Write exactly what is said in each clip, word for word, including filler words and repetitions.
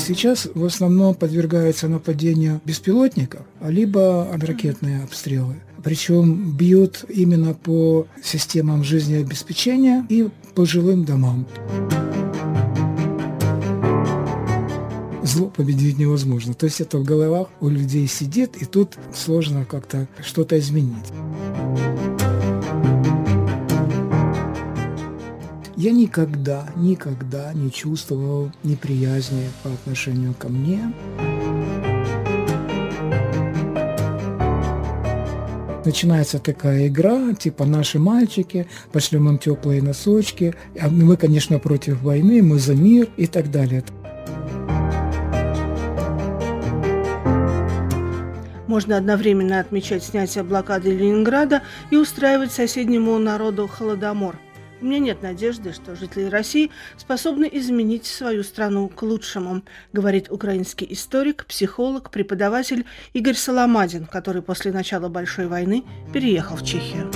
Сейчас в основном подвергаются нападению беспилотников, либо ракетные обстрелы. Причем бьют именно по системам жизнеобеспечения и по жилым домам. Зло победить невозможно. То есть это в головах у людей сидит, и тут сложно как-то что-то изменить. Я никогда, никогда не чувствовал неприязни по отношению ко мне. Начинается такая игра, типа наши мальчики, пошлем им теплые носочки, а мы, конечно, против войны, мы за мир и так далее. Можно одновременно отмечать снятие блокады Ленинграда и устраивать соседнему народу холодомор. У меня нет надежды, что жители России способны изменить свою страну к лучшему, говорит украинский историк, психолог, преподаватель Игорь Соломадин, который после начала Большой войны переехал в Чехию.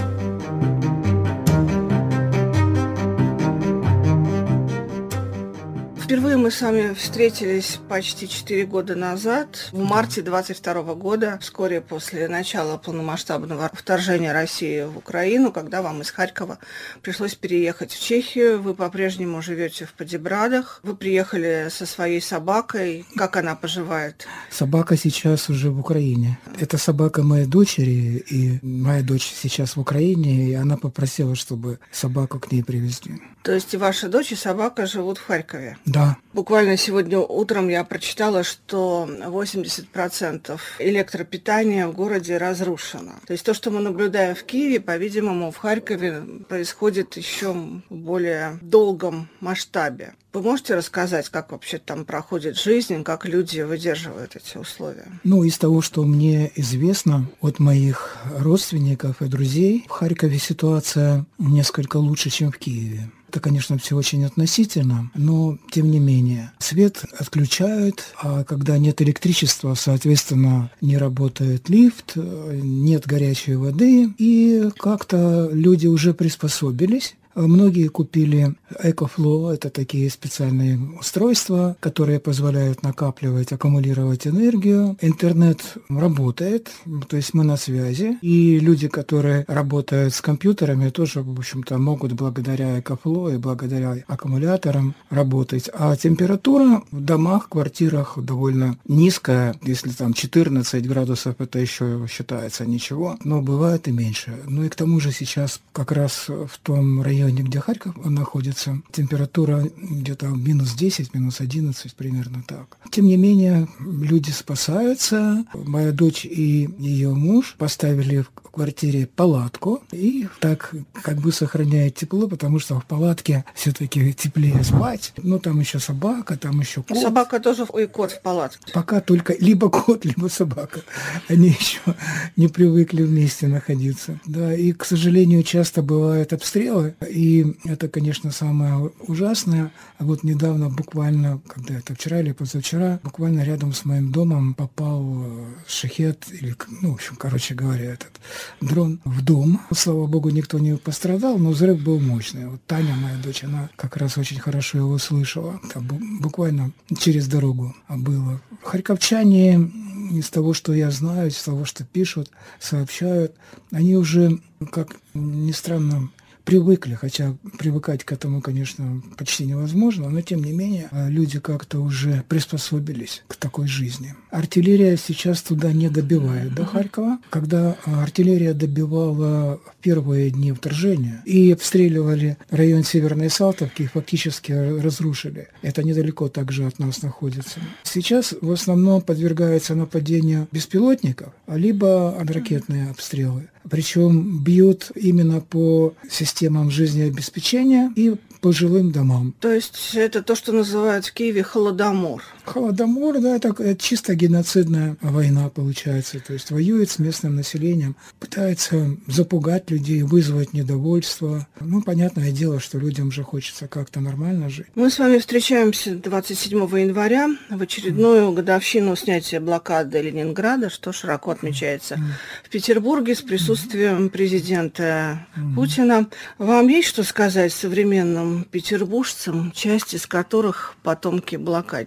Впервые мы с вами встретились почти четыре года назад, в марте двадцать второго года, вскоре после начала полномасштабного вторжения России в Украину, когда вам из Харькова пришлось переехать в Чехию. Вы по-прежнему живете в Подебрадах. Вы приехали со своей собакой. Как она поживает? Собака сейчас уже в Украине. Это собака моей дочери, и моя дочь сейчас в Украине, и она попросила, чтобы собаку к ней привезли. То есть и ваша дочь, и собака живут в Харькове? Да. Буквально сегодня утром я прочитала, что восемьдесят процентов электропитания в городе разрушено. То есть то, что мы наблюдаем в Киеве, по-видимому, в Харькове происходит еще в более долгом масштабе. Вы можете рассказать, как вообще там проходит жизнь, как люди выдерживают эти условия? Ну, из того, что мне известно от моих родственников и друзей, в Харькове ситуация несколько лучше, чем в Киеве. Это, конечно, все очень относительно, но тем не менее. Свет отключают, а когда нет электричества, соответственно, не работает лифт, нет горячей воды, и как-то люди уже приспособились. Многие купили EcoFlow, это такие специальные устройства, которые позволяют накапливать, аккумулировать энергию. Интернет работает, то есть мы на связи. И люди, которые работают с компьютерами, тоже, в общем-то, могут благодаря EcoFlow и благодаря аккумуляторам работать. А температура в домах, квартирах довольно низкая. Если там четырнадцать градусов, это еще считается ничего, но бывает и меньше. Ну и к тому же сейчас как раз в том районе, где Харьков находится, температура где-то минус десять, минус одиннадцать, примерно так. Тем не менее, люди спасаются. Моя дочь и ее муж поставили в квартире палатку и так как бы сохраняет тепло, потому что в палатке все-таки теплее спать. Ну, там еще собака, там еще кот. Собака тоже, и кот в палатке. Пока только либо кот, либо собака. Они еще не привыкли вместе находиться. Да, и, к сожалению, часто бывают обстрелы, и это, конечно, самое ужасное. А вот недавно, буквально, когда это вчера или позавчера, буквально рядом с моим домом попал шахед, или, ну, в общем, короче говоря, этот дрон в дом. Слава богу, никто не пострадал, но взрыв был мощный. Вот Таня, моя дочь, она как раз очень хорошо его слышала. Там буквально через дорогу было. Харьковчане, из того, что я знаю, из того, что пишут, сообщают, они уже, как ни странно, привыкли, хотя привыкать к этому, конечно, почти невозможно, но тем не менее люди как-то уже приспособились к такой жизни. Артиллерия сейчас туда не добивает до Харькова. Когда артиллерия добивала в первые дни вторжения и обстреливали район Северной Салтовки, фактически разрушили. Это недалеко также от нас находится. Сейчас в основном подвергаются нападению беспилотников, либо ракетные обстрелы. Причем бьют именно по системам жизнеобеспечения и по жилым домам. То есть это то, что называют в Киеве холодомор. Холодомор, да, это, это чисто геноцидная война получается. То есть воюет с местным населением, пытается запугать людей, вызвать недовольство. Ну, понятное дело, что людям же хочется как-то нормально жить. Мы с вами встречаемся двадцать седьмого января в очередную mm. годовщину снятия блокады Ленинграда, что широко отмечается mm. в Петербурге с присутствием mm. президента mm. Путина. Вам есть что сказать современным петербуржцам, часть из которых потомки блокадников?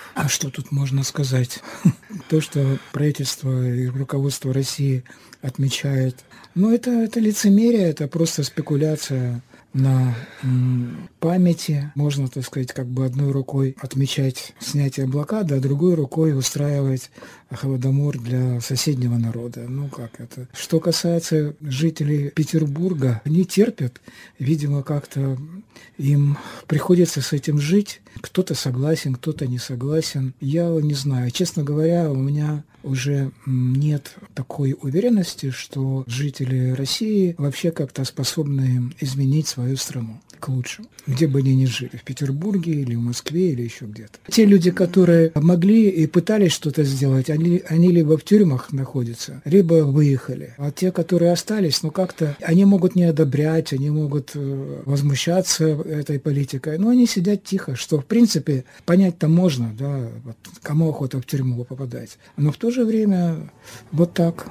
А что тут можно сказать? То, что правительство и руководство России отмечает, ну, это, это лицемерие, это просто спекуляция на м, памяти. Можно, так сказать, как бы одной рукой отмечать снятие блокады, а другой рукой устраивать Холодомор для соседнего народа. Ну, как это? Что касается жителей Петербурга, они терпят. Видимо, как-то им приходится с этим жить. Кто-то согласен, кто-то не согласен. Я не знаю. Честно говоря, у меня уже нет такой уверенности, что жители России вообще как-то способны изменить свою страну к лучшему, где бы они ни жили, в Петербурге или в Москве или еще где-то. Те люди, которые могли и пытались что-то сделать, они, они либо в тюрьмах находятся, либо выехали. А те, которые остались, ну как-то, они могут не одобрять, они могут э, возмущаться этой политикой, но они сидят тихо, что в принципе понять-то можно, да, вот, кому охота в тюрьму попадать. Но в то же время вот так.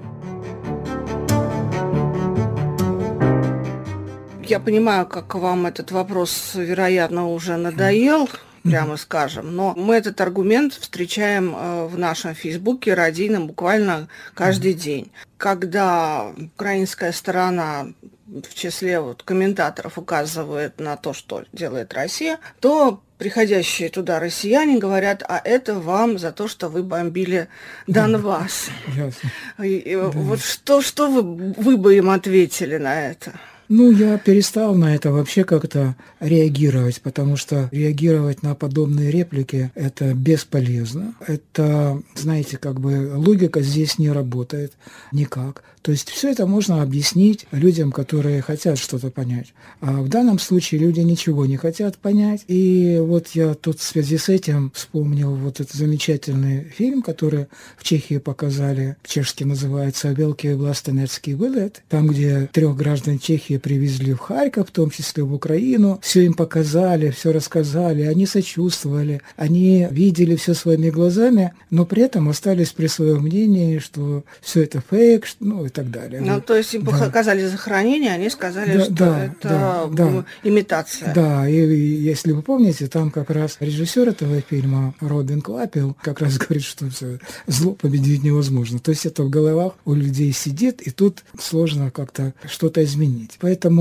Я понимаю, как вам этот вопрос, вероятно, уже надоел, прямо скажем, но мы этот аргумент встречаем в нашем Фейсбуке радийном буквально каждый день. Когда украинская сторона в числе вот комментаторов указывает на то, что делает Россия, то приходящие туда россияне говорят: а это вам за то, что вы бомбили Донбасс. Ясно. И, и да. Вот что, что вы, вы бы им ответили на это? Ну, я перестал на это вообще как-то реагировать, потому что реагировать на подобные реплики – это бесполезно. Это, знаете, как бы логика здесь не работает никак. То есть все это можно объяснить людям, которые хотят что-то понять. А в данном случае люди ничего не хотят понять. И вот я тут в связи с этим вспомнил вот этот замечательный фильм, который в Чехии показали. Чешский называется «Великий властенецкий вылет». Там, где трех граждан Чехии привезли в Харьков, в том числе в Украину. Все им показали, все рассказали, они сочувствовали, они видели все своими глазами, но при этом остались при своем мнении, что все это фейк, ну и так далее. Ну, то есть им да. показали захоронение, они сказали, да, что да, это да, да. имитация. Да, и, и если вы помните, там как раз режиссер этого фильма Робин Клапел как раз говорит, что все, зло победить невозможно. То есть это в головах у людей сидит, и тут сложно как-то что-то изменить.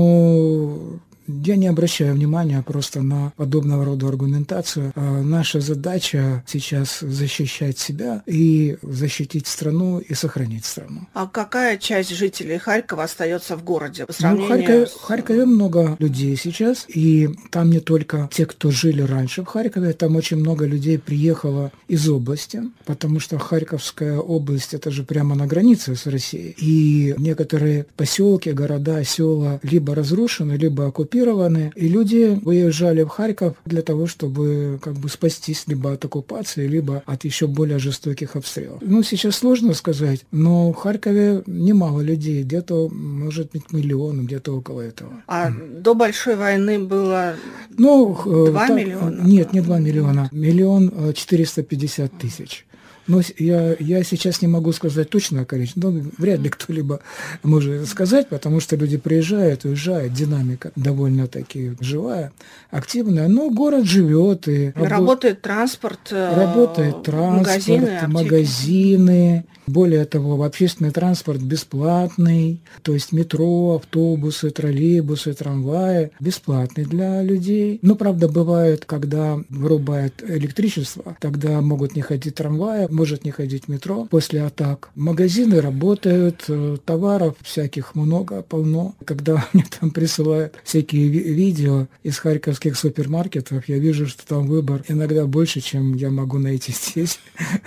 Поэтому я не обращаю внимания просто на подобного рода аргументацию. А наша задача сейчас защищать себя и защитить страну и сохранить страну. А какая часть жителей Харькова остается в городе по сравнению? Ну, в Харькове, с... в Харькове много людей сейчас, и там не только те, кто жили раньше в Харькове, там очень много людей приехало из области, потому что Харьковская область – это же прямо на границе с Россией. И некоторые поселки, города, села либо разрушены, либо оккупированы, и люди выезжали в Харьков для того, чтобы как бы спастись либо от оккупации, либо от еще более жестоких обстрелов. Ну, сейчас сложно сказать, но в Харькове немало людей, где-то, может быть, миллион, где-то около этого. А mm. до большой войны было ну, два та, миллиона? Нет, не два миллиона, миллион четыреста пятьдесят тысяч. Но я, я сейчас не могу сказать точное количество, но вряд ли кто-либо может сказать, потому что люди приезжают, уезжают, динамика довольно-таки живая, активная, но город живет. И работает рабо- транспорт, работает транспорт, магазины, магазины. Более того, общественный транспорт бесплатный, то есть метро, автобусы, троллейбусы, трамваи бесплатный для людей. Но, правда, бывает, когда вырубает электричество, тогда могут не ходить трамваи, может не ходить метро после атак. Магазины работают, товаров всяких много, полно. Когда мне там присылают всякие ви- видео из харьковских супермаркетов, я вижу, что там выбор иногда больше, чем я могу найти здесь.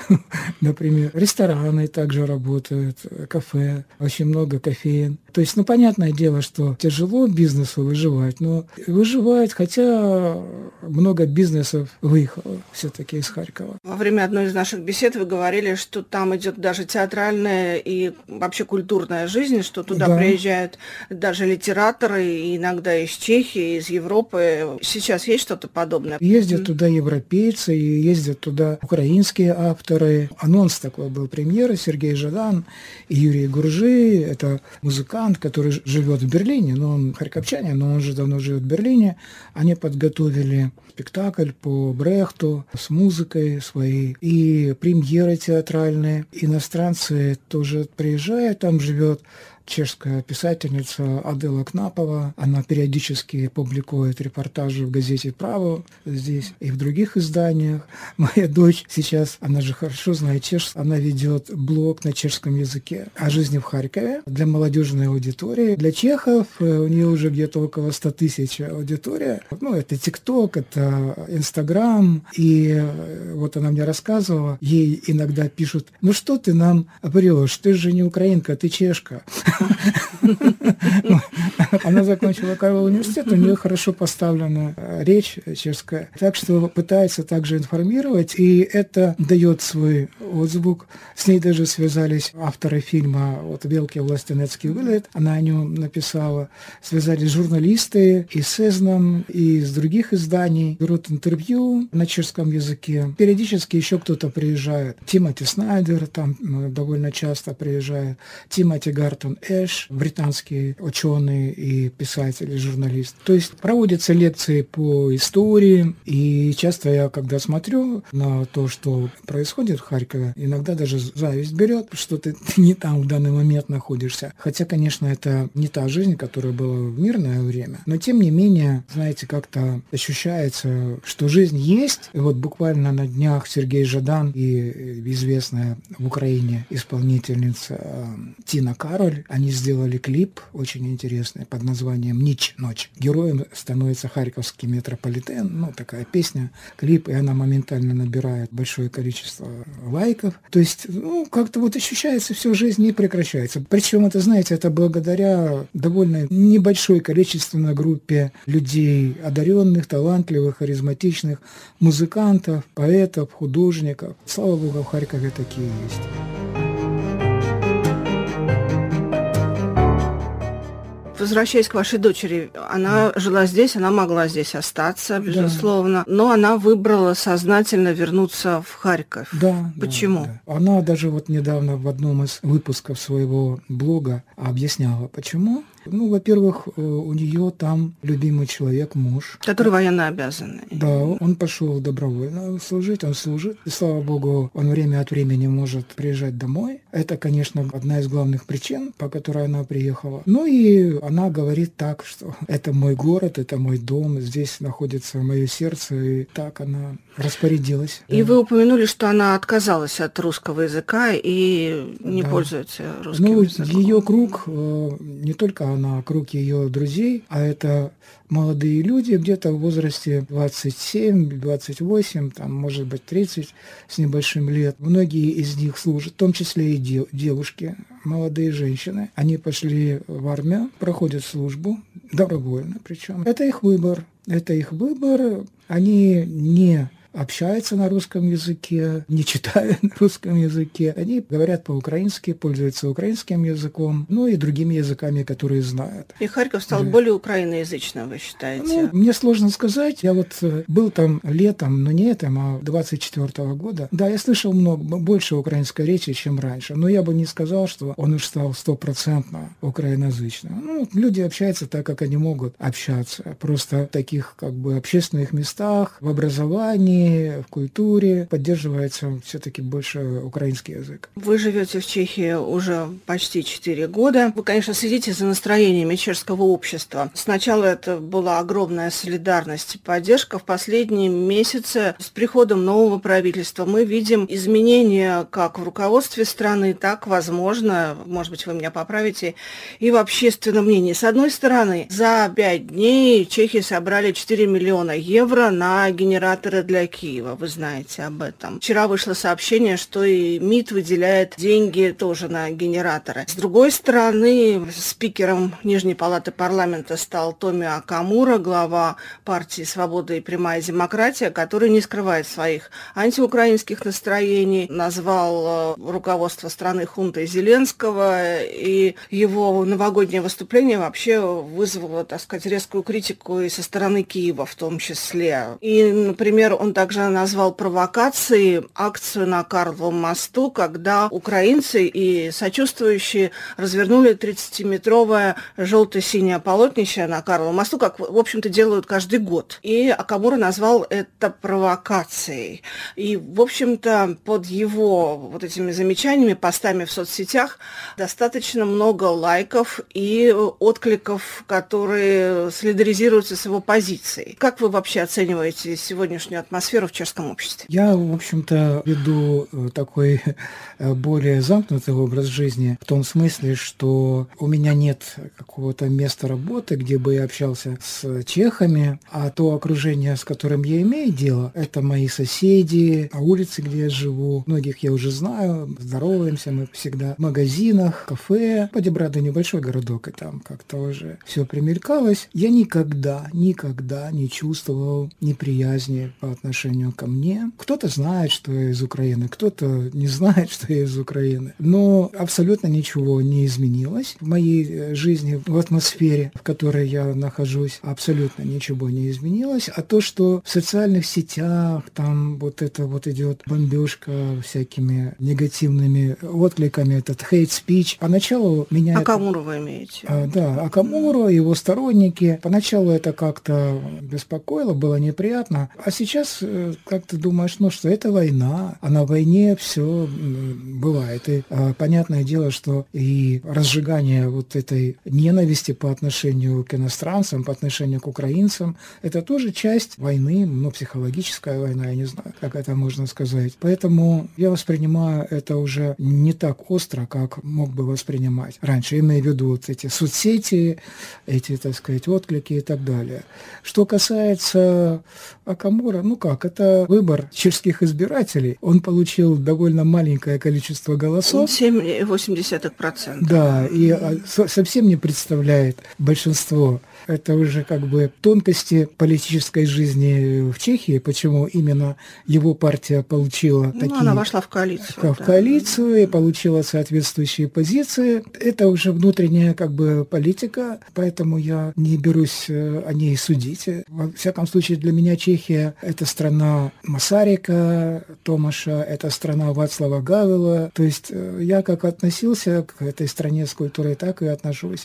Например, рестораны также работают, кафе, очень много кофеин. То есть, ну, понятное дело, что тяжело бизнесу выживать, но выживает, хотя много бизнесов выехало все-таки из Харькова. Во время одной из наших бесед вы вы говорили, что там идет даже театральная и вообще культурная жизнь, что туда да. приезжают даже литераторы, иногда из Чехии, из Европы. Сейчас есть что-то подобное? Ездят туда европейцы, ездят туда украинские авторы. Анонс такой был премьеры: Сергей Жадан и Юрий Гуржи. Это музыкант, который живет в Берлине, но он харьковчанин, но он же давно живет в Берлине. Они подготовили спектакль по Брехту с музыкой своей и премьеры театральные. Иностранцы тоже приезжают, там живет чешская писательница Адела Кнапова. Она периодически публикует репортажи в газете «Право» здесь и в других изданиях. Моя дочь сейчас, она же хорошо знает чешский, она ведет блог на чешском языке о жизни в Харькове для молодежной аудитории. Для чехов у нее уже где-то около ста тысяч аудитория. Ну, это ТикТок, это Инстаграм. И вот она мне рассказывала, ей иногда пишут: ну что ты нам врешь, ты же не украинка, ты чешка. Она закончила Карловый университет, у нее хорошо поставлена речь чешская. Так что пытается также информировать, и это дает свой отзвук. С ней даже связались авторы фильма вот «Великий властенецкий вылет», она о нем написала. Связались журналисты и с Эзном, и из других изданий. Берут интервью на чешском языке. Периодически еще кто-то приезжает. Тимоти Снайдер там довольно часто приезжает. Тимоти Гартон Эш, британский ученый и писатель, и журналист. То есть проводятся лекции по истории, и часто я, когда смотрю на то, что происходит в Харькове, иногда даже зависть берет, что ты, ты не там в данный момент находишься. Хотя, конечно, это не та жизнь, которая была в мирное время, но тем не менее, знаете, как-то ощущается, что жизнь есть. И вот буквально на днях Сергей Жадан и известная в Украине исполнительница Тина Кароль, они сделали клип очень интересный под названием «Нич, ночь». Героем становится харьковский метрополитен, ну, такая песня, клип, и она моментально набирает большое количество лайков. То есть, ну, как-то вот ощущается, всю жизнь не прекращается. Причем это, знаете, это благодаря довольно небольшой количественной группе людей, одаренных, талантливых, харизматичных, музыкантов, поэтов, художников. Слава богу, в Харькове такие есть. Возвращаясь к вашей дочери, она жила здесь, она могла здесь остаться, безусловно, да. Но она выбрала сознательно вернуться в Харьков. Да. Почему? Да, да. Она даже вот недавно в одном из выпусков своего блога объясняла, почему. Ну, во-первых, у нее там любимый человек, муж. Который военно обязанный. Да, он пошел добровольно служить, он служит. И, слава богу, он время от времени может приезжать домой. Это, конечно, одна из главных причин, по которой она приехала. Ну и она говорит так, что это мой город, это мой дом, здесь находится мое сердце, и так она распорядилась. И да. Вы упомянули, что она отказалась от русского языка и не да. пользуется русским ну, языком. Ее круг, не только она, а круг ее друзей, а это молодые люди где-то в возрасте двадцать семь двадцать восемь, там, может быть, тридцать с небольшим лет. Многие из них служат, в том числе и дев- девушки, молодые женщины. Они пошли в армию, проходят службу, добровольно причем. Это их выбор. Это их выбор. Они не общаются на русском языке, не читают на русском языке. Они говорят по-украински, пользуются украинским языком, ну и другими языками, которые знают. И Харьков стал да. более украиноязычным, вы считаете? Ну, мне сложно сказать. Я вот был там летом, но не этим, а двадцать четвёртого года. Да, я слышал много, больше украинской речи, чем раньше, но я бы не сказал, что он уж стал стопроцентно украиноязычным. Ну, люди общаются так, как они могут общаться. Просто в таких как бы общественных местах, в образовании, в культуре поддерживается все-таки больше украинский язык. Вы живете в Чехии уже почти четыре года. Вы, конечно, следите за настроениями чешского общества. Сначала это была огромная солидарность и поддержка. В последние месяцы с приходом нового правительства мы видим изменения как в руководстве страны, так, возможно, может быть, вы меня поправите, и в общественном мнении. С одной стороны, за пять дней чехи собрали четыре миллиона евро на генераторы для Киева, вы знаете об этом. Вчера вышло сообщение, что и МИД выделяет деньги тоже на генераторы. С другой стороны, спикером Нижней палаты парламента стал Томио Окамура, глава партии «Свобода и прямая демократия», который не скрывает своих антиукраинских настроений, назвал руководство страны хунтой Зеленского, и его новогоднее выступление вообще вызвало, так сказать, резкую критику и со стороны Киева в том числе. И, например, он также назвал провокацией акцию на Карловом мосту, когда украинцы и сочувствующие развернули тридцатиметровое желто-синее полотнище на Карловом мосту, как, в общем-то, делают каждый год. И Окамура назвал это провокацией. И, в общем-то, под его вот этими замечаниями, постами в соцсетях достаточно много лайков и откликов, которые солидаризируются с его позицией. Как вы вообще оцениваете сегодняшнюю атмосферу в чешском обществе? Я, в общем-то, веду такой более замкнутый образ жизни в том смысле, что у меня нет какого-то места работы, где бы я общался с чехами, а то окружение, с которым я имею дело, это мои соседи, на улице, где я живу. Многих я уже знаю, здороваемся мы всегда в магазинах, кафе. Подебрада небольшой городок, и там как-то уже все примелькалось. Я никогда, никогда не чувствовал неприязни по отношению ко мне. Кто-то знает, что я из Украины, кто-то не знает, что я из Украины. Но абсолютно ничего не изменилось в моей жизни, в атмосфере, в которой я нахожусь. Абсолютно ничего не изменилось. А то, что в социальных сетях там вот это вот идет бомбежка всякими негативными откликами, этот hate speech. Поначалу меня... Окамуру вы имеете? А, да, Окамуру, его сторонники. Поначалу это как-то беспокоило, было неприятно. А сейчас как ты думаешь, ну что, это война, а на войне все бывает. И а, понятное дело, что и разжигание вот этой ненависти по отношению к иностранцам, по отношению к украинцам, это тоже часть войны, ну, психологическая война, я не знаю, как это можно сказать. Поэтому я воспринимаю это уже не так остро, как мог бы воспринимать раньше. Имею в виду вот эти соцсети, эти, так сказать, отклики и так далее. Что касается Окамура, ну как, это выбор чешских избирателей. Он получил довольно маленькое количество голосов. семь целых восемь десятых процента. Да, и совсем не представляет большинство. Это уже как бы тонкости политической жизни в Чехии, почему именно его партия получила ну, такие... она вошла в коалицию. В да. коалицию и получила соответствующие позиции. Это уже внутренняя как бы политика, поэтому я не берусь о ней судить. Во всяком случае, для меня Чехия – это страна Масарика, Томаша, это страна Вацлава Гавела. То есть я как относился к этой стране с культурой, так и отношусь.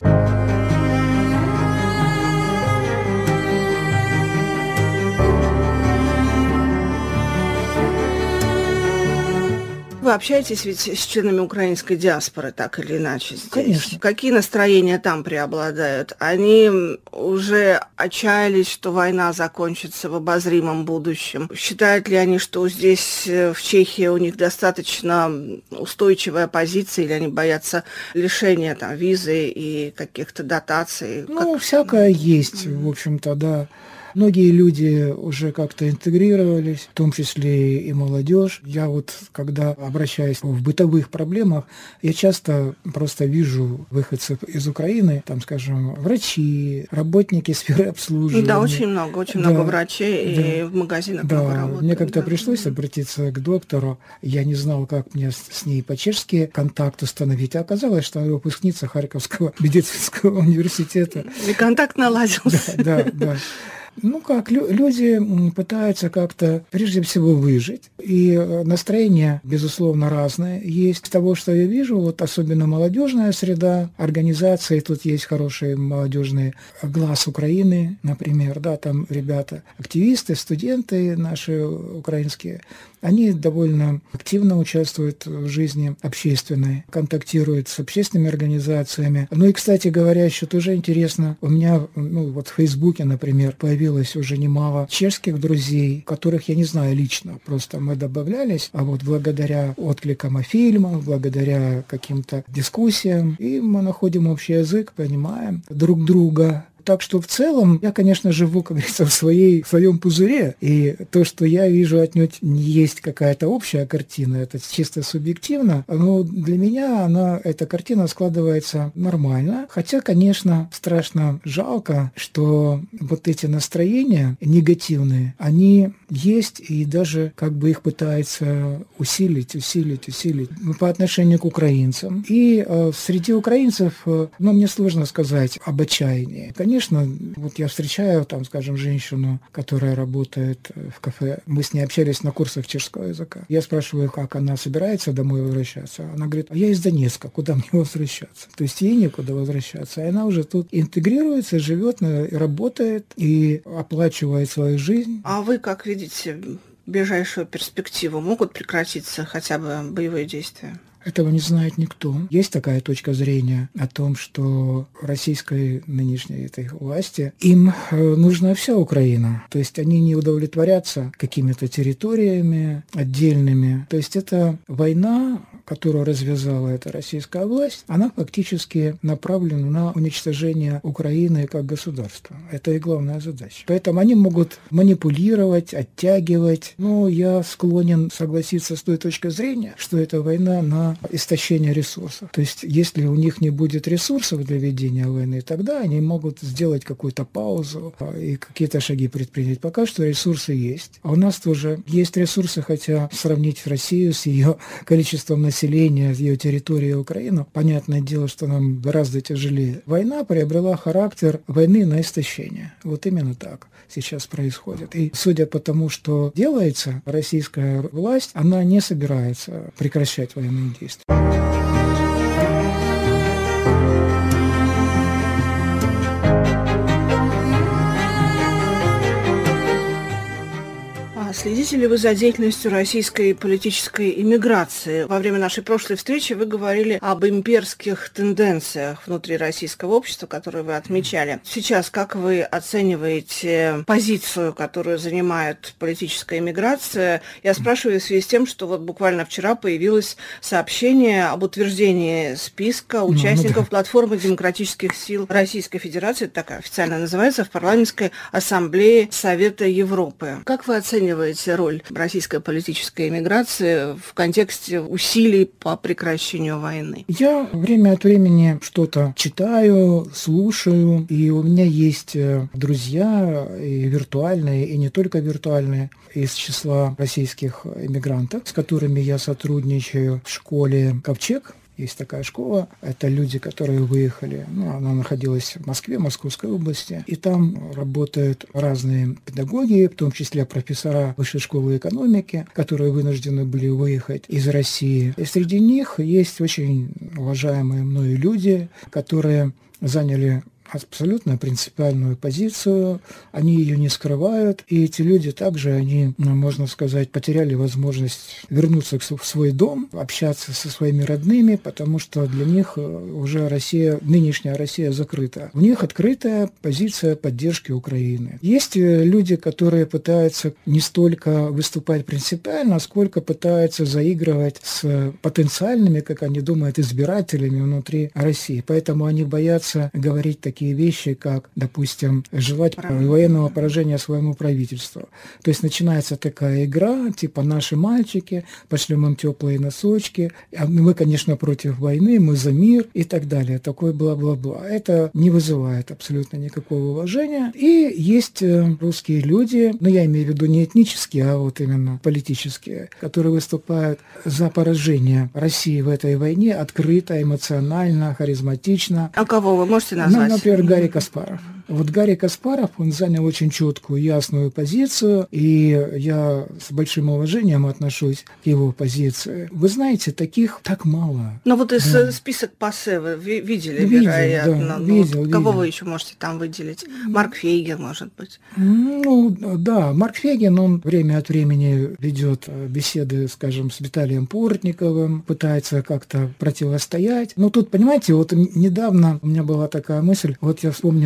Вы общаетесь ведь с членами украинской диаспоры, так или иначе, здесь? Конечно. Какие настроения там преобладают? Они уже отчаялись, что война закончится в обозримом будущем? Считают ли они, что здесь, в Чехии, у них достаточно устойчивая позиция, или они боятся лишения там, визы и каких-то дотаций? Ну, как... всякое есть, в общем-то, да. Многие люди уже как-то интегрировались, в том числе и молодежь. Я вот, когда обращаюсь в бытовых проблемах, я часто просто вижу выходцев из Украины, там, скажем, врачи, работники сферы обслуживания. Да, очень много, очень да, много врачей, да, и в магазинах да, много работают. Мне как-то да. пришлось обратиться к доктору, я не знал, как мне с ней по-чешски контакт установить, а оказалось, что она выпускница Харьковского медицинского университета. И контакт наладился. Да, да, да. Ну как, лю- люди пытаются как-то, прежде всего, выжить. И настроения, безусловно, разные. Есть того, что я вижу, вот особенно молодежная среда, организации, тут есть хорошие молодежные «Глаз Украины», например, да, там ребята, активисты, студенты наши украинские, они довольно активно участвуют в жизни общественной, контактируют с общественными организациями. Ну и, кстати говоря, еще тоже интересно, у меня, ну вот в Фейсбуке, например, появилось уже немало чешских друзей, которых я не знаю лично, просто мы добавлялись, а вот благодаря откликам о фильмах, благодаря каким-то дискуссиям, и мы находим общий язык, понимаем друг друга. Так что в целом я, конечно, живу, как говорится, в, своей, в своем пузыре, и то, что я вижу, отнюдь не есть какая-то общая картина, это чисто субъективно, но для меня она, эта картина складывается нормально, хотя, конечно, страшно жалко, что вот эти настроения негативные, они есть, и даже как бы их пытаются усилить, усилить, усилить по отношению к украинцам. И э, среди украинцев, э, ну, мне сложно сказать об отчаянии. Конечно, вот я встречаю, там, скажем, женщину, которая работает в кафе. Мы с ней общались на курсах чешского языка. Я спрашиваю, как она собирается домой возвращаться. Она говорит, а я из Донецка, куда мне возвращаться? То есть ей некуда возвращаться. И она уже тут интегрируется, живет, работает и оплачивает свою жизнь. А вы как видите ближайшую перспективу? Могут прекратиться хотя бы боевые действия? Этого не знает никто. Есть такая точка зрения о том, что российской нынешней этой власти им нужна вся Украина. То есть они не удовлетворятся какими-то территориями отдельными. То есть это война, которую развязала эта российская власть, она фактически направлена на уничтожение Украины как государства. Это и главная задача. Поэтому они могут манипулировать, оттягивать. Но я склонен согласиться с той точкой зрения, что это война на истощение ресурсов. То есть, если у них не будет ресурсов для ведения войны, тогда они могут сделать какую-то паузу и какие-то шаги предпринять. Пока что ресурсы есть. А у нас тоже есть ресурсы, хотя сравнить Россию с ее количеством населения, с ее территорией Украины, понятное дело, что нам гораздо тяжелее. Война приобрела характер войны на истощение. Вот именно так сейчас происходит. И судя по тому, что делается, российская власть, она не собирается прекращать военные действия. Следите ли вы за деятельностью российской политической иммиграции? Во время нашей прошлой встречи вы говорили об имперских тенденциях внутри российского общества, которые вы отмечали. Сейчас как вы оцениваете позицию, которую занимает политическая иммиграция? Я спрашиваю в связи с тем, что вот буквально вчера появилось сообщение об утверждении списка участников ну, ну да. платформы демократических сил Российской Федерации, это такая официально называется, в парламентской ассамблее Совета Европы. Как вы оцениваете роль российской политической иммиграции в контексте усилий по прекращению войны? Я время от времени что-то читаю, слушаю, и у меня есть друзья и виртуальные, и не только виртуальные, из числа российских иммигрантов, с которыми я сотрудничаю в школе «Ковчег». Есть такая школа, это люди, которые выехали, ну, она находилась в Москве, Московской области, и там работают разные педагоги, в том числе профессора Высшей школы экономики, которые вынуждены были выехать из России. И среди них есть очень уважаемые мною люди, которые заняли абсолютно принципиальную позицию, они ее не скрывают, и эти люди также, они, можно сказать, потеряли возможность вернуться в свой дом, общаться со своими родными, потому что для них уже Россия, нынешняя Россия закрыта. У них открытая позиция поддержки Украины. Есть люди, которые пытаются не столько выступать принципиально, сколько пытаются заигрывать с потенциальными, как они думают, избирателями внутри России. Поэтому они боятся говорить такие такие вещи, как, допустим, желать военного поражения своему правительству. То есть начинается такая игра, типа наши мальчики, пошлем им теплые носочки, мы, конечно, против войны, мы за мир и так далее. Такое бла-бла-бла. Это не вызывает абсолютно никакого уважения. И есть русские люди, ну я имею в виду не этнические, а вот именно политические, которые выступают за поражение России в этой войне открыто, эмоционально, харизматично. А кого вы можете назвать? Ну, например, Гарри Каспаров. Вот Гарри Каспаров, он занял очень четкую, ясную позицию, и я с большим уважением отношусь к его позиции. Вы знаете, таких так мало. Ну вот из да. список ПАСЕ вы видели, видел, вероятно. Да, ну, видел, вот кого видел. вы еще можете там выделить? Марк Фейгин, может быть? Ну, да, Марк Фейгин, он время от времени ведет беседы, скажем, с Виталием Портниковым, пытается как-то противостоять. Но тут, понимаете, вот недавно у меня была такая мысль, вот я вспомнил Марлен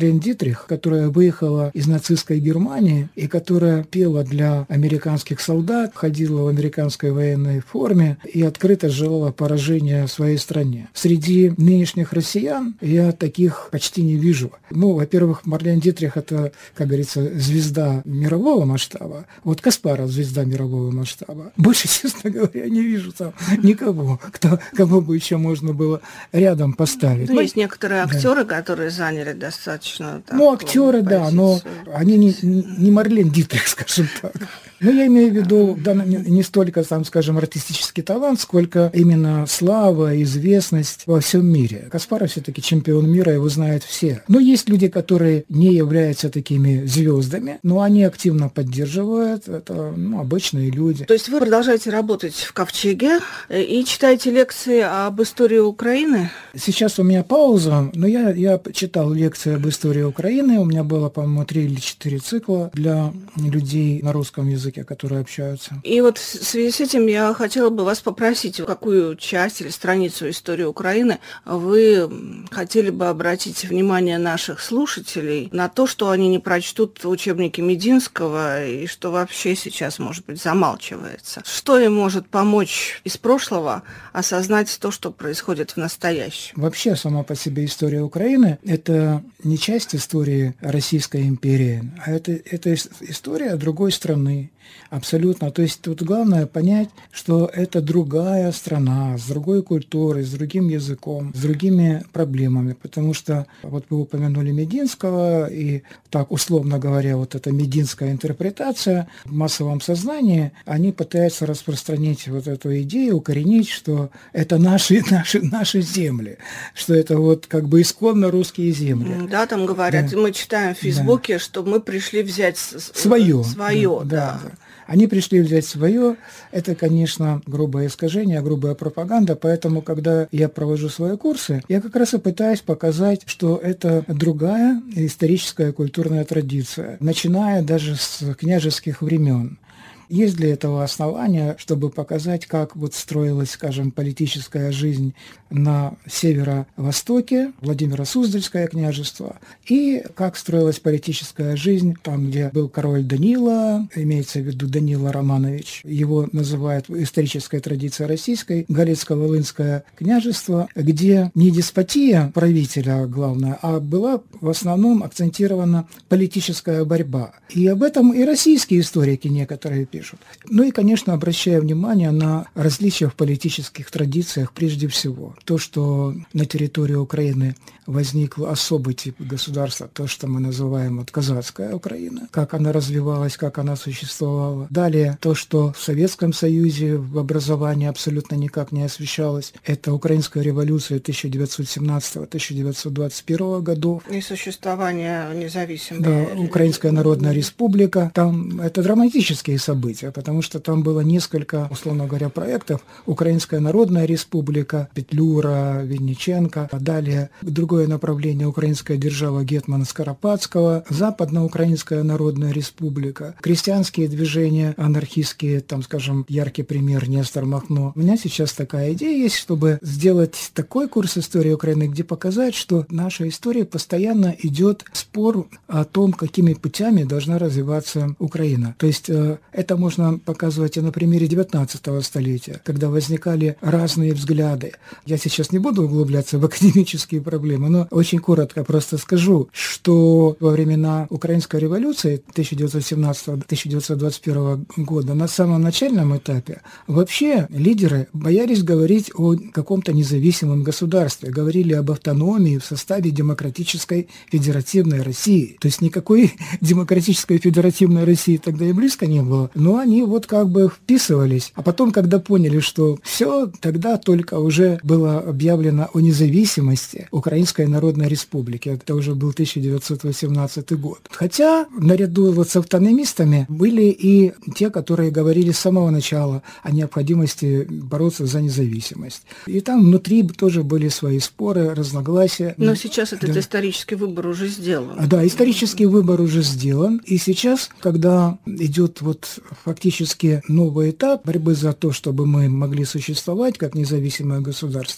Марлен Дитрих, которая выехала из нацистской Германии и которая пела для американских солдат, ходила в американской военной форме и открыто желала поражения своей стране. Среди нынешних россиян я таких почти не вижу. Ну, во-первых, Марлен Дитрих – это, как говорится, звезда мирового масштаба. Вот Каспаров – звезда мирового масштаба. Больше, честно говоря, не вижу там никого, кто, кого бы еще можно было рядом поставить. Ну, есть некоторые актеры, да, которые заняли достаточно... Так, ну, актеры, да, но они не, не Марлен Дитрих, скажем так. Но я имею в виду да, не, не столько, там, скажем, артистический талант, сколько именно слава, известность во всем мире. Каспаров все-таки чемпион мира, его знают все. Но есть люди, которые не являются такими звездами, но они активно поддерживают. Это ну, обычные люди. То есть вы продолжаете работать в Ковчеге и читаете лекции об истории Украины? Сейчас у меня пауза, но я, я читал лекции об истории Украины. У меня было, по-моему, три или четыре цикла для людей на русском языке, которые общаются. И вот в связи с этим я хотела бы вас попросить, какую часть или страницу истории Украины вы хотели бы обратить внимание наших слушателей на то, что они не прочтут учебники Мединского и что вообще сейчас, может быть, замалчивается. Что им может помочь из прошлого осознать то, что происходит в настоящем? Вообще, сама по себе история Украины – это не часть истории Российской империи, а это, это история другой страны. Абсолютно. То есть тут главное понять, что это другая страна, с другой культурой, с другим языком, с другими проблемами. Потому что, вот вы упомянули Мединского, и так, условно говоря, вот эта мединская интерпретация в массовом сознании, они пытаются распространить вот эту идею, укоренить, что это наши, наши, наши земли, что это вот как бы исконно русские земли. Да, там говорят, да. Мы читаем в Фейсбуке, да. что мы пришли взять свое. Свое, да. да. да. Они пришли взять свое. Это, конечно, грубое искажение, грубая пропаганда. Поэтому, когда я провожу свои курсы, я как раз и пытаюсь показать, что это другая историческая культурная традиция, начиная даже с княжеских времен. Есть для этого основания, чтобы показать, как вот строилась, скажем, политическая жизнь на северо-востоке, Владимиро-Суздальское княжество, и как строилась политическая жизнь там, где был король Данила, имеется в виду Данила Романович, его называют в исторической традиции российской, Галицко-Волынское княжество, где не деспотия правителя главная, а была в основном акцентирована политическая борьба. И об этом и российские историки некоторые пишут. Ну и, конечно, обращая внимание на различия в политических традициях прежде всего. То, что на территории Украины возник особый тип государства, то, что мы называем вот, казацкая Украина, как она развивалась, как она существовала. Далее, то, что в Советском Союзе в образовании абсолютно никак не освещалось, это Украинская революция тысяча девятьсот семнадцатого — тысяча девятьсот двадцать первого годов. И существование независимой. Да, Украинская Народная Республика. Там это драматические события, потому что там было несколько, условно говоря, проектов. Украинская Народная Республика, Петлюра, Винниченко. А далее другое направление — Украинская держава гетмана Скоропадского, Западноукраинская Народная Республика, крестьянские движения, анархистские, там, скажем, яркий пример Нестор Махно. У меня сейчас такая идея есть, чтобы сделать такой курс истории Украины, где показать, что наша история постоянно идет спор о том, какими путями должна развиваться Украина. То есть э, это можно показывать и на примере девятнадцатого столетия, когда возникали разные взгляды. Я сейчас не буду углубляться в академические проблемы, но очень коротко просто скажу, что во времена Украинской революции тысяча девятьсот семнадцатого — тысяча девятьсот двадцать первого года на самом начальном этапе вообще лидеры боялись говорить о каком-то независимом государстве, говорили об автономии в составе демократической федеративной России. То есть никакой демократической федеративной России тогда и близко не было, но они вот как бы вписывались. А потом, когда поняли, что все, тогда только уже было объявлено о независимости Украинской Народной Республики. Это уже был тысяча девятьсот восемнадцатый год. Хотя наряду вот с автономистами были и те, которые говорили с самого начала о необходимости бороться за независимость. И там внутри тоже были свои споры, разногласия. Но сейчас этот да. исторический выбор уже сделан. Да, исторический выбор уже сделан. И сейчас, когда идет вот фактически новый этап борьбы за то, чтобы мы могли существовать как независимое государство,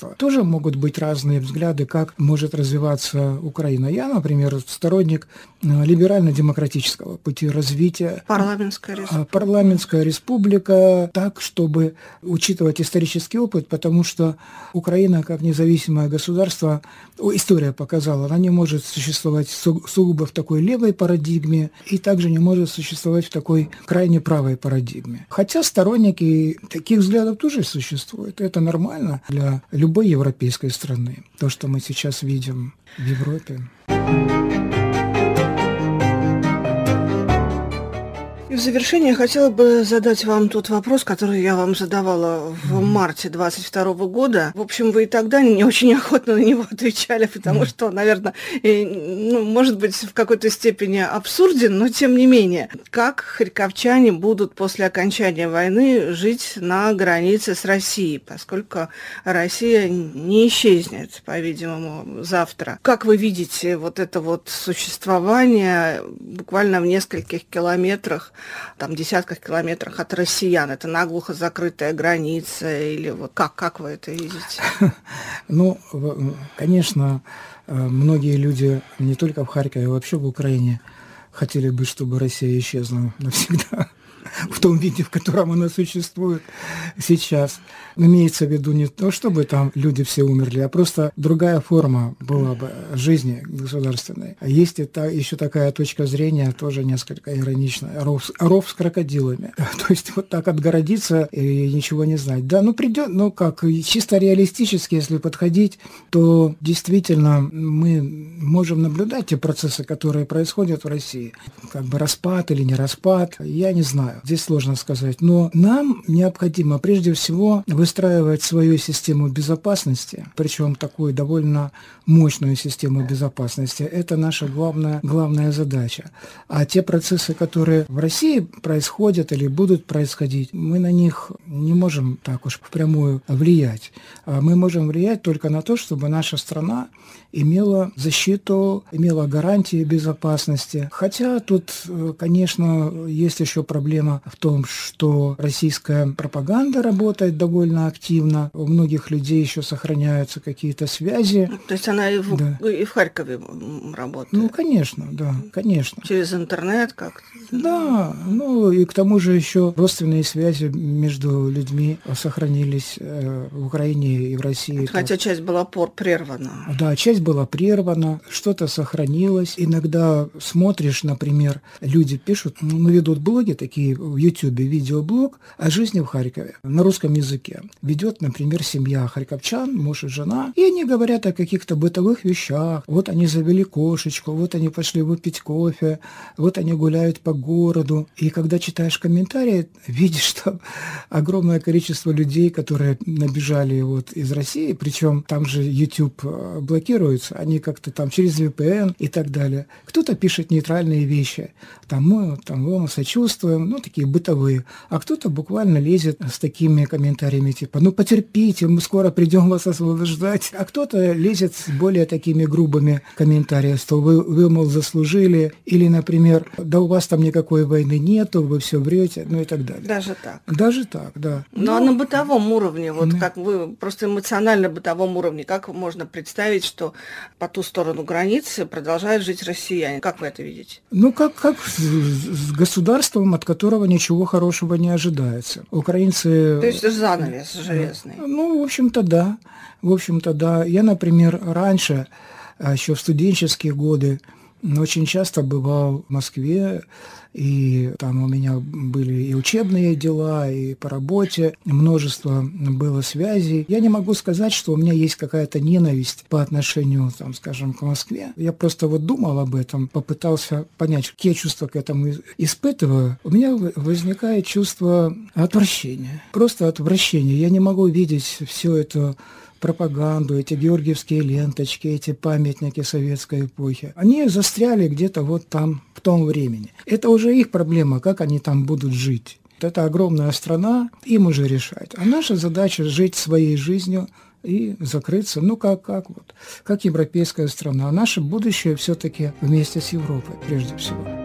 государства. Тоже могут быть разные взгляды, как может развиваться Украина. Я, например, сторонник либерально-демократического пути развития. Парламентская республика. Парламентская республика, так, чтобы учитывать исторический опыт, потому что Украина, как независимое государство, история показала, она не может существовать сугубо в такой левой парадигме и также не может существовать в такой крайне правой парадигме. Хотя сторонники таких взглядов тоже существуют. Это нормально для любой европейской страны. То, что мы сейчас видим в Европе. И в завершение я хотела бы задать вам тот вопрос, который я вам задавала в марте двадцать второго года. В общем, вы и тогда не очень охотно на него отвечали, потому что, наверное, ну, может быть, в какой-то степени абсурден, но тем не менее. Как харьковчане будут после окончания войны жить на границе с Россией, поскольку Россия не исчезнет, по-видимому, завтра? Как вы видите вот это вот существование буквально в нескольких километрах, там, десятках километрах от россиян? Это наглухо закрытая граница или вот как, как вы это видите? Ну, конечно, многие люди не только в Харькове, а вообще в Украине хотели бы, чтобы Россия исчезла навсегда в том виде, в котором она существует сейчас. Имеется в виду не то, чтобы там люди все умерли, а просто другая форма была бы жизни государственной. Есть это еще такая точка зрения, тоже несколько ироничная. Ров, ров с крокодилами. То есть вот так отгородиться и ничего не знать. Да, ну придет, ну как, чисто реалистически, если подходить, то действительно мы можем наблюдать те процессы, которые происходят в России. Как бы распад или не распад, я не знаю. Здесь сложно сказать. Но нам необходимо прежде всего выстраивать свою систему безопасности, причем такую довольно мощную систему безопасности. Это наша главная, главная задача. А те процессы, которые в России происходят или будут происходить, мы на них не можем так уж впрямую влиять. Мы можем влиять только на то, чтобы наша страна имела защиту, имела гарантии безопасности. Хотя тут, конечно, есть еще проблема в том, что российская пропаганда работает довольно активно. У многих людей еще сохраняются какие-то связи. То есть она и в, да. и в Харькове работает? Ну, конечно, да, конечно. Через интернет как-то? Да, ну и к тому же еще родственные связи между людьми сохранились э, в Украине и в России. Хотя часть была прервана. Да, часть была прервана, что-то сохранилось. Иногда смотришь, например, люди пишут, ну, ведут блоги такие в Ютубе, видеоблог о жизни в Харькове на русском языке. Ведет, например, семья харьковчан, муж и жена, и они говорят о каких-то бытовых вещах. Вот они завели кошечку, вот они пошли выпить кофе, вот они гуляют по городу. И когда читаешь комментарии, видишь там огромное количество людей, которые набежали вот из России, причем там же YouTube блокируется, они как-то там через ви пи эн и так далее. Кто-то пишет нейтральные вещи, там мы там, вам сочувствуем, ну, такие бытовые, а кто-то буквально лезет с такими комментариями, типа, ну, потерпите, мы скоро придем вас освобождать, а кто-то лезет с более такими грубыми комментариями, что вы, вы, мол, заслужили, или, например, да у вас там никакой войны нету, вы все врете, ну, и так далее. Даже так? Даже так, да. Ну, ну а на бытовом уровне, вот да. как вы, просто эмоционально-бытовом уровне, как можно представить, что по ту сторону границы продолжают жить россияне? Как вы это видите? Ну, как, как с, с государством, от которого ничего хорошего не ожидается. Украинцы... То есть занавес железный? Ну, в общем-то, да. В общем-то, да. Я, например, раньше, еще в студенческие годы, очень часто бывал в Москве, и там у меня были и учебные дела, и по работе, множество было связей. Я не могу сказать, что у меня есть какая-то ненависть по отношению, там, скажем, к Москве. Я просто вот думал об этом, попытался понять, какие чувства к этому испытываю. У меня возникает чувство отвращения, просто отвращения. Я не могу видеть все это пропаганду, эти георгиевские ленточки, эти памятники советской эпохи. Они застряли где-то вот там, в том времени. Это уже их проблема, как они там будут жить. Это огромная страна, им уже решать. А наша задача жить своей жизнью и закрыться, ну как, как вот, как европейская страна. А наше будущее все-таки вместе с Европой, прежде всего.